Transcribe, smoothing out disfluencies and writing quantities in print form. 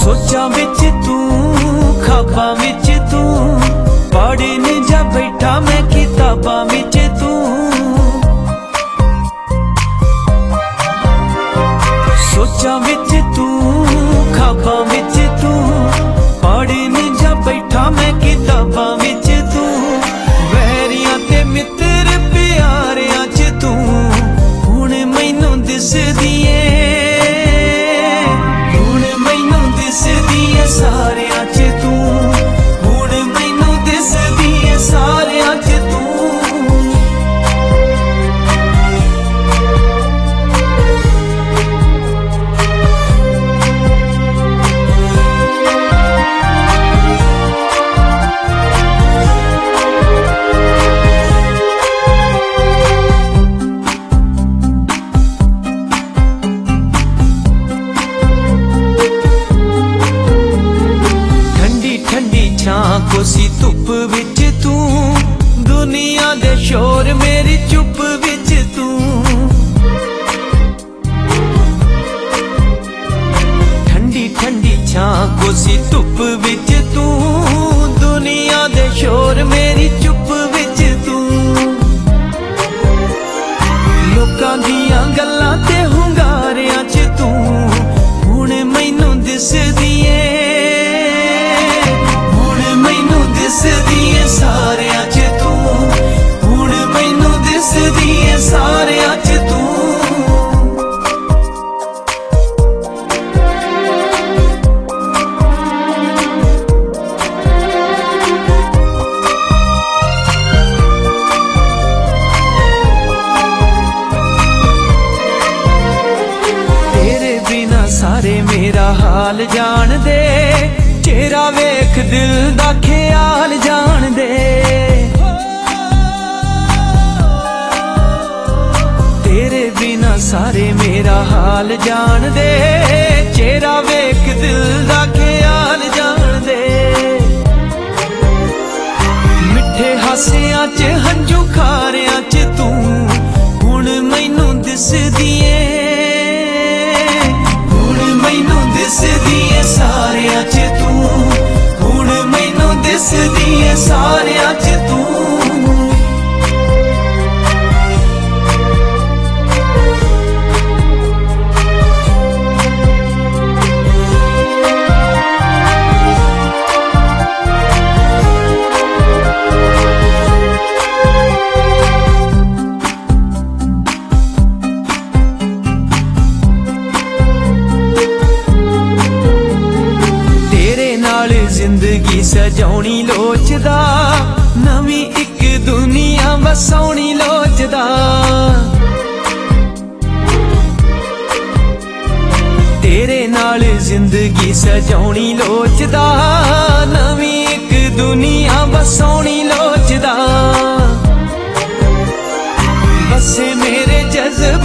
सोचा विच तू खाबा विच तू पढ़ने जा बैठा मैं किताबा विच तू सोचा विच तू खाबा विच तू पढ़ने जा बैठा मैं किताबा विच तू वैरियां ते मित्र प्यारियां च तू हुण मैनू दिसदी ऐ सारियां च तू हुण मैनू दिसदी ऐ सारियां च तू कोसी धुप विच तू दुनिया दे शोर मेरी चुप विच तू ठंडी ठंडी छां कोसी धुप विच तू दुनिया दे शोर मेरी चुप विच तू लोकां दियां गल्लां ते हुंगारियां च तू हुण मैनू दिसदी ऐ दिसदी ऐ सारियां च तू हुण मैनू दिसदी ऐ सारियां च तू तेरे बिना सारे मेरा हाल जान दे चेहरा वेख दिल दा ख्याल जान दे तेरे बिना सारे मेरा हाल जान दे चेहरा वेख दिल दा ख्याल जान दे मिठे हासियां च हंझू खारियां च तू हुण मैनू दिसदी ऐ हुण मैनू दिसदी ऐ सारियां च तू हुण मैनू दिसदी ऐ सारियां च तू जिंदगी सजाउणी लोचदा नवी एक दुनिया वसाउणी लोचदा तेरे नाल जिंदगी सजाउणी लोचदा नवी एक दुनिया वसाउणी लोचदा बसे मेरे जज्बे